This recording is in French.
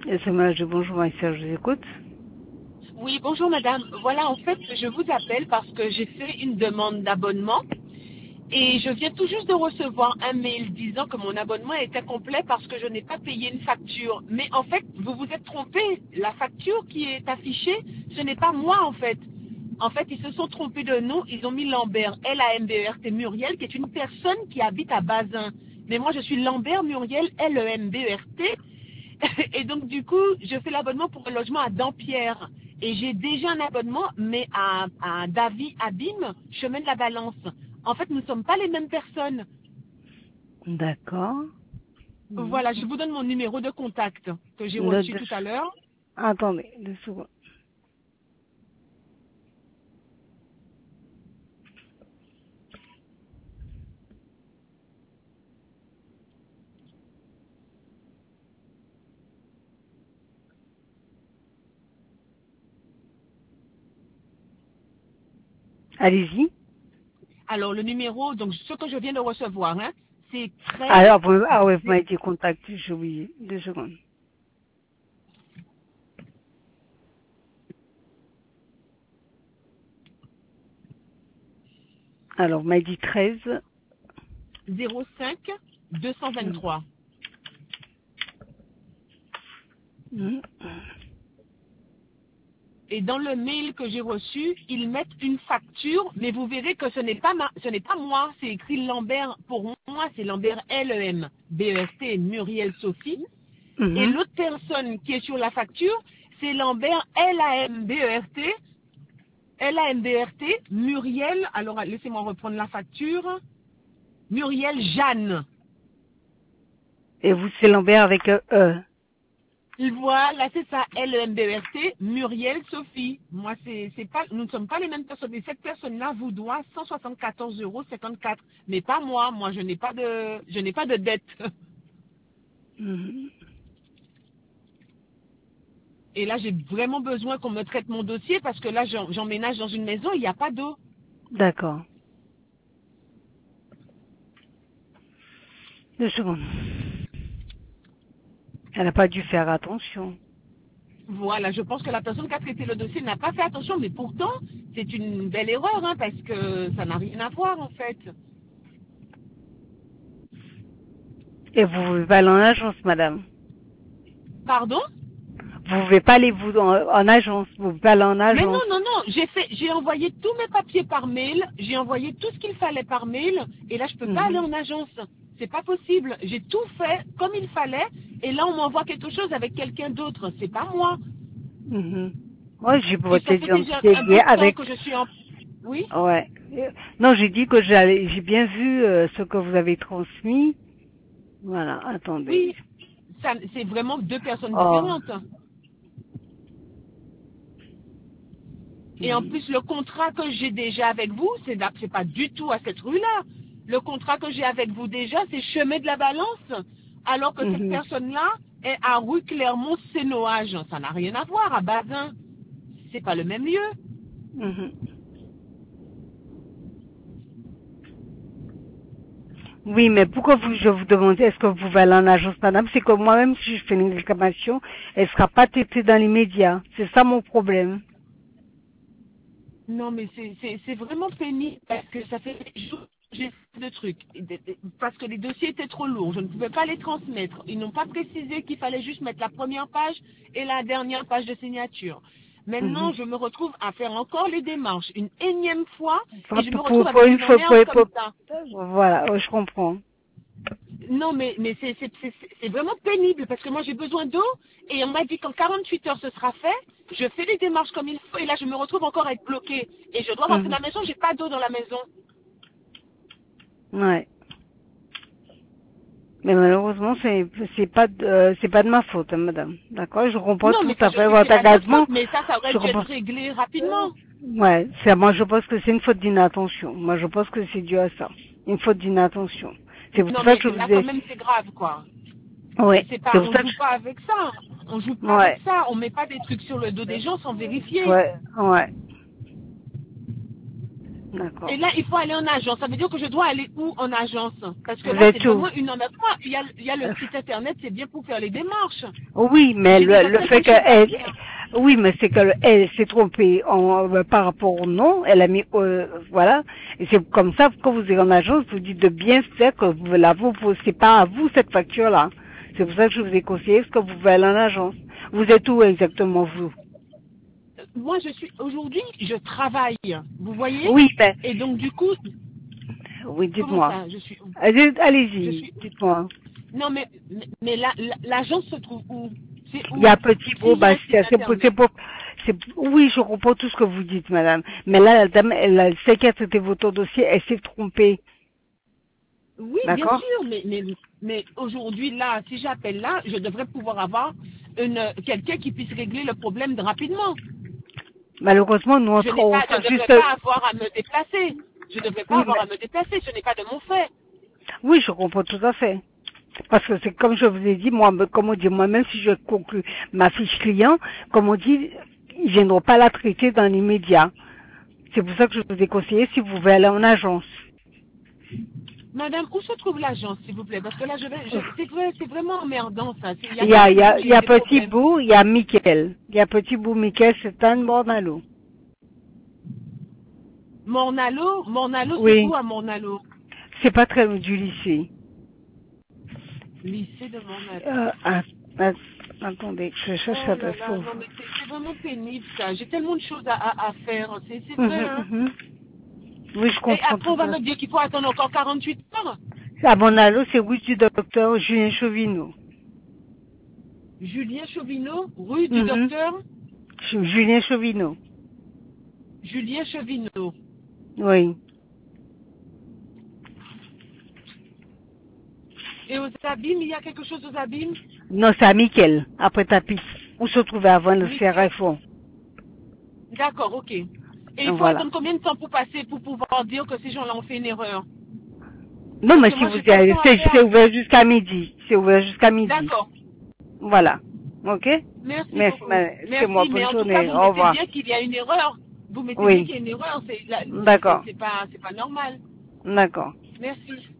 SMH, bonjour, Maïssa, je vous écoute. Oui, bonjour madame. Voilà, en fait, je vous appelle parce que j'ai fait une demande d'abonnement et je viens tout juste de recevoir un mail disant que mon abonnement était complet parce que je n'ai pas payé une facture. Mais en fait, vous vous êtes trompé. La facture qui est affichée, ce n'est pas moi en fait. En fait, ils se sont trompés de nom. Ils ont mis Lambert, L-A-M-B-E-R-T Muriel, qui est une personne qui habite à Bazin. Mais moi, je suis Lambert Muriel, L-E-M-B-E-R-T. Et donc, du coup, je fais l'abonnement pour un logement à Dampierre. Et j'ai déjà un abonnement, mais à Davy Abîme, chemin de la Balance. En fait, nous ne sommes pas les mêmes personnes. D'accord. Voilà, je vous donne mon numéro de contact que j'ai Note reçu de... tout à l'heure. Attendez, 2 secondes. Allez-y. Alors, le numéro, donc ce que je viens de recevoir, hein, c'est 13. Alors, ah ouais, vous m'avez dit contact, j'ai oublié. 2 secondes. Alors, vous m'avez dit 13. 05 Mhm. 223. Mhm. Et dans le mail que j'ai reçu, ils mettent une facture, mais vous verrez que ce n'est pas moi, c'est écrit Lambert. Pour moi, c'est Lambert L-E-M, B-E-S-T, Muriel Sophie. Et Mhm. l'autre personne qui est sur la facture, c'est Lambert L-A-M-B-E-R-T, L-A-M-B-E-R-T, Muriel, alors laissez-moi reprendre la facture, Muriel Jeanne. Et vous, c'est Lambert avec E. Voilà, c'est ça, L-E-M-B-E-R-T, Muriel Sophie. Moi, c'est pas, nous ne sommes pas les mêmes personnes. Et cette personne-là vous doit 174,54 €. Mais pas moi. Moi, je n'ai pas de dette. Mhm. Et là, j'ai vraiment besoin qu'on me traite mon dossier parce que là, j'emménage dans une maison, il n'y a pas d'eau. D'accord. 2 secondes. Elle n'a pas dû faire attention. Voilà, je pense que la personne qui a traité le dossier n'a pas fait attention, mais pourtant, c'est une belle erreur, hein, parce que ça n'a rien à voir, en fait. Et vous pouvez pas aller en agence, madame. Pardon? Vous pouvez pas aller vous en agence. Vous pouvez pas aller en Mais non, agence. non, non, j'ai envoyé tous mes papiers par mail, j'ai envoyé tout ce qu'il fallait par mail, et là, je peux pas aller Mhm. en agence. C'est pas possible. J'ai tout fait comme il fallait, et là, on m'envoie quelque chose avec quelqu'un d'autre. C'est pas moi. Mhm. Moi, j'ai Et votre ça fait déjà identité un bout bien de temps avec. que je suis en... Oui? Ouais. Non, j'ai dit que j'ai bien vu ce que vous avez transmis. Voilà, attendez. Oui. C'est vraiment deux personnes Oh. différentes. Et en Mhm. plus, le contrat que j'ai déjà avec vous, c'est pas du tout à cette rue-là. Le contrat que j'ai avec vous déjà, c'est Chemin de la Balance. Alors que cette Mhm. personne-là est à rue Clermont-Sénoage. Ça n'a rien à voir, à Bazin. C'est pas le même lieu. Mhm. Oui, mais pourquoi je vous demande, est-ce que vous pouvez aller en agence, madame? C'est que moi-même, si je fais une réclamation, elle sera pas traitée dans l'immédiat. C'est ça mon problème. Non, mais c'est vraiment pénible parce que ça fait des jours que j'ai fait de trucs. Parce que les dossiers étaient trop lourds. Je ne pouvais pas les transmettre. Ils n'ont pas précisé qu'il fallait juste mettre la première page et la dernière page de signature. Maintenant, Mhm. je me retrouve à faire encore les démarches une énième fois et je me retrouve Pour avec une une fois, emmerde comme ça. voilà, je comprends. Non, mais c'est vraiment pénible parce que moi j'ai besoin d'eau et on m'a dit qu'en 48 heures ce sera fait. Je fais les démarches comme il faut et là je me retrouve encore à être bloquée. Et je dois rentrer Mhm. dans la maison, j'ai pas d'eau dans la maison. Ouais. Mais malheureusement, c'est pas de ma faute, hein, madame. D'accord? Je comprends Non, tout mais à je fait sais que c'est votre pas de votre faute, agacement. mais ça aurait Je dû être comprends. réglé rapidement. Ouais, c'est, moi, je pense que c'est une faute d'inattention. Moi, je pense que c'est dû à ça. Une faute d'inattention. C'est pour Non, ça mais que je là vous quand ai, même c'est grave quoi. ouais, C'est c'est pas, pour on ça que joue pas avec ça. On joue pas avec ouais, ça. On met pas des trucs sur le dos des gens sans vérifier. ouais, ouais. D'accord. Et là, il faut aller en agence. Ça veut dire que je dois aller où en agence? Parce que Vous là, êtes c'est où? vraiment une emmerde. Moi, il y a le site internet, c'est bien pour faire les démarches. Oui, mais J'ai déjà le tellement fait de choses à qu'elle, faire. oui, mais c'est qu'elle s'est trompée par rapport au nom. Elle a mis, voilà. Et c'est comme ça, quand vous êtes en agence, vous dites de bien faire que vous c'est pas à vous cette facture-là. C'est pour ça que je vous ai conseillé ce que vous pouvez aller en agence. Vous êtes où exactement, vous? Moi, aujourd'hui, je travaille. Vous voyez? Oui, ben, Et donc, du coup, oui, comment dites-moi. ça? Je suis où? Je Allez-y, suis où? dites-moi. Non, mais l'agence se trouve où? C'est Il y où? a petit beau S'il y a un site Bastia, internet. oui, je comprends tout ce que vous dites, madame. Mais là, la dame, elle sait qui a traité votre dossier, elle s'est trompée. Oui, bien D'accord? sûr, mais aujourd'hui, là, si j'appelle là, je devrais pouvoir avoir quelqu'un qui puisse régler le problème rapidement. Malheureusement, nous, on Je sera ne devrais juste, pas avoir à me déplacer. Je ne devrais pas oui, avoir à me déplacer. Ce n'est pas de mon fait. oui, je comprends tout à fait. Parce que c'est comme je vous ai dit, moi, comme on dit, moi-même, si je conclue ma fiche client, comme on dit, ils viendront pas la traiter dans l'immédiat. C'est pour ça que je vous ai conseillé si vous voulez aller en agence. Madame, où se trouve l'agence, s'il vous plaît? Parce que là, c'est vrai, c'est vraiment emmerdant, ça. Il y a Il y a, il y quelques jours, a, il j'ai y eu a des Petit problèmes. Bout, il y a Mickaël. Il y a Petit Bout, Mickaël, c'est un Bornalo. Mornalo, c'est Oui, où à Mornalo? c'est pas très loin du lycée. Lycée de Mornalo. Ah, ah, attendez, je cherche Oh là l'adresse là, pour non, vous. mais c'est vraiment pénible, ça. J'ai tellement de choses à faire. C'est vrai, Mhm, hein. mhm. Oui, je Et comprends après, tout on va ça. me dire qu'il faut attendre encore 48 heures. À Bornalo, c'est rue du docteur Julien Chauvineau. Julien Chauvineau, rue du Mhm. docteur Julien Chauvineau. Julien Chauvineau. Oui. Et aux abîmes, il y a quelque chose aux abîmes? Non, c'est à Mickaël, après Tapis. Où se trouvait avant le Nickel. CRFO. D'accord, ok. Et il faut Voilà. attendre combien de temps pour passer, pour pouvoir dire que ces gens-là ont fait une erreur? Non, Parce mais que si moi, vous j'ai pas le allez, temps à c'est perdre. ouvert jusqu'à midi. C'est ouvert jusqu'à midi. D'accord. Voilà. Ok? Merci Merci, beaucoup. c'est moi. Merci, mais Bonne en tout cas, journée. vous Au mettez revoir. bien qu'il y a une erreur. Vous mettez bien Oui. qu'il y a une erreur. D'accord. C'est pas normal. D'accord. Merci.